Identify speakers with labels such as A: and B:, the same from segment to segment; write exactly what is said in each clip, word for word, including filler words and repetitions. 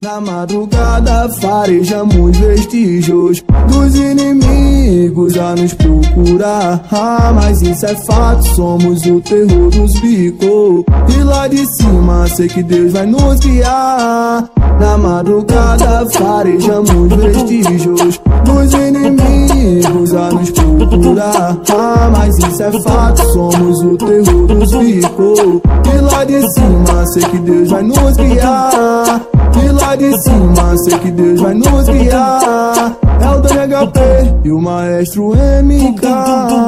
A: Na madrugada farejamos vestígios dos inimigos a nos procurar. Ah, mas isso é fato, somos o terror dos bicos. E lá de cima sei que Deus vai nos guiar. Na madrugada farejamos vestígios dos inimigos a nos procurar. Ah, mas isso é fato, somos o terror dos bicos. E lá de cima sei que Deus vai nos guiar. E lá de cima sei que Deus vai nos guiar. É o Dani H P e o maestro M K.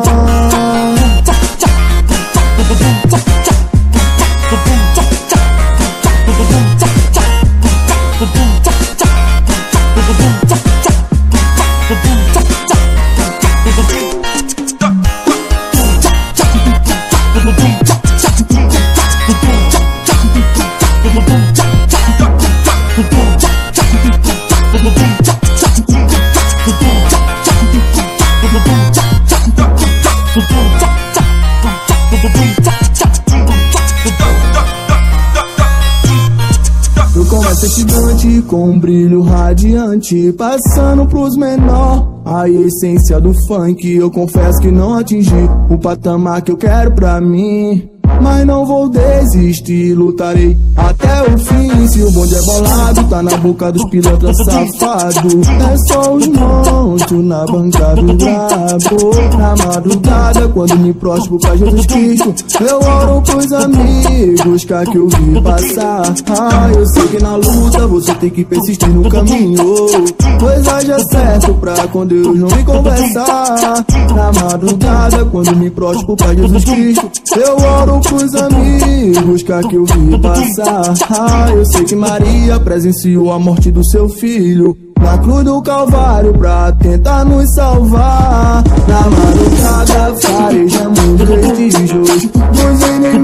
A: Eu começo gigante com um brilho radiante, passando pros menor. A essência do funk, eu confesso que não atingi o patamar que eu quero pra mim. Mas não vou desistir, lutarei até o fim. Se o bonde é bolado, tá na boca dos pilantras safados. É só os monstros na bancada do brabo. Na madrugada, quando me prostro pra Jesus Cristo, eu oro pros amigos que que eu vi passar. Ah, eu sei que na luta você tem que persistir no caminho, pois haja certo pra com Deus não me conversar. Na madrugada, quando me prostro pra Jesus Cristo, eu oro pros amigos que eu vi passar. Ah, eu sei que Maria presenciou a morte do seu filho na cruz do Calvário pra tentar nos salvar. Na madrugada farejamos vestígios dos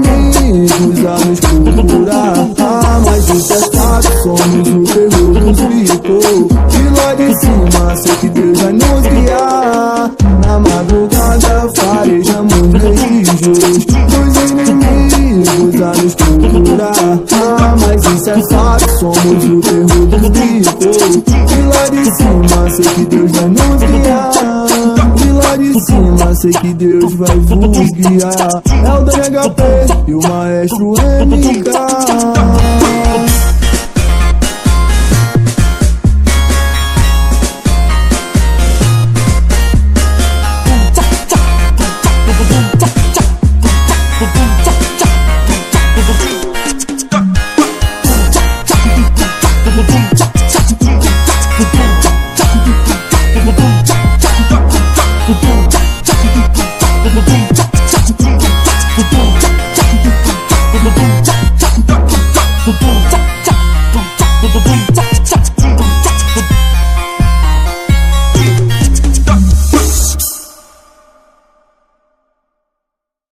A: inimigos a nos procurar. Ah, mas isso é fato, somos o terror dos bicos. E lá de cima sei que Deus vai nos guiar. Na madrugada farejamos vestígios dos inimigos a nos procurar. Ah, mas isso é fato, somos o terror dos bicos. E lá de cima sei que Deus vai nos guiar. E lá de cima sei que Deus vai vos guiar. É o Dani H P e o maestro M K.